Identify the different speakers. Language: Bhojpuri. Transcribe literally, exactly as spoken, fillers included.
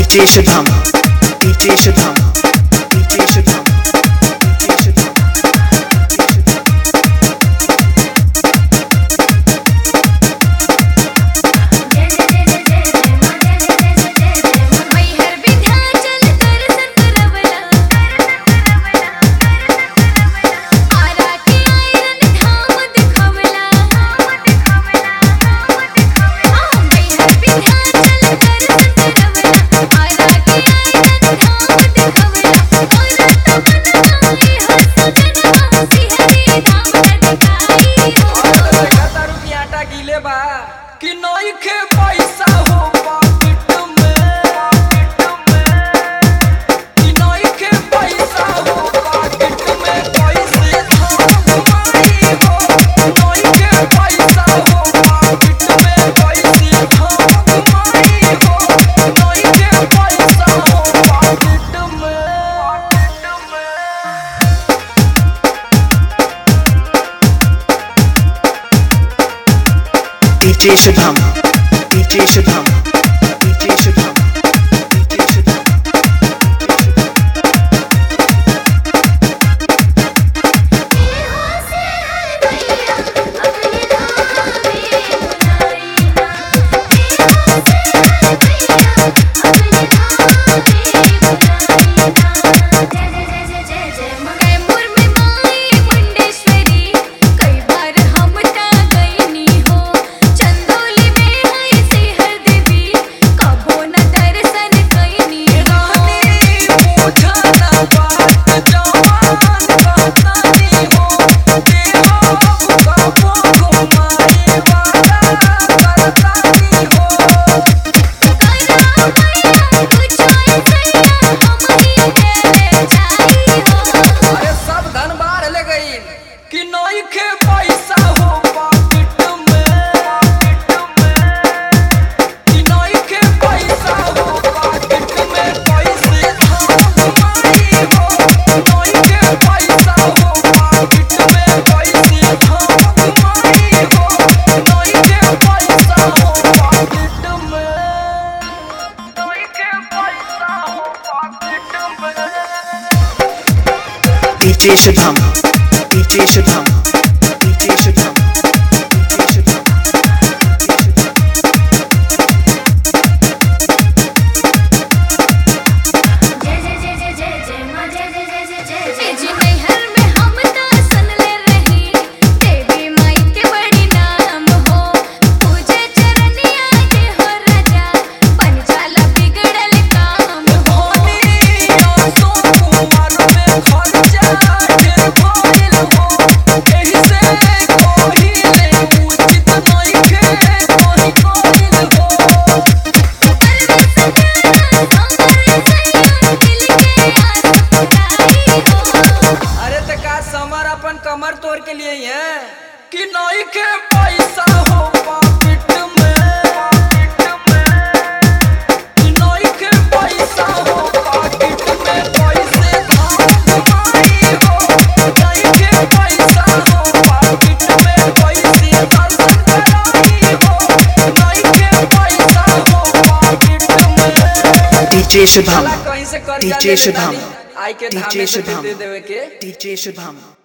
Speaker 1: DJ Shubham DJ Shubham DJ Shubham
Speaker 2: कि नई के पैसा हो पॉकेट में, कि नई के पैसा हो पॉकेट में, पैसे धाम मारी हो। नई के पैसा हो पॉकेट में, पैसे धाम मारी हो। नई के पैसा हो पॉकेट में,
Speaker 1: DJ Shubham DJ Shubham DJ Shubham DJ Shubham कि नई के पैसा हो पॉकेट में, कि नई के पैसा हो पॉकेट में, पैसे धाम मारी हो। नई के पैसा हो पॉकेट में, पैसे धाम मारी हो। नई के पैसा हो पॉकेट में, नई के पैसा हो पॉकेट में। DJ Shubham DJ Shubham DJ Shubham DJ Shubham
Speaker 2: कमर तोड़ के लिए है कि नई के पैसा हो पॉकेट में, कि नई के पैसा हो पॉकेट में, पैसे धाम मारी हो। नई के पैसा हो पॉकेट में, पैसे दर्शन कराई हो। नई के पैसा हो पॉकेट में।
Speaker 1: डीजे शुभम
Speaker 2: कहीं से कर
Speaker 1: डीजे शुभम
Speaker 2: आई के
Speaker 1: डीजे शुभम
Speaker 2: दे देवे के
Speaker 1: डीजे शुभम।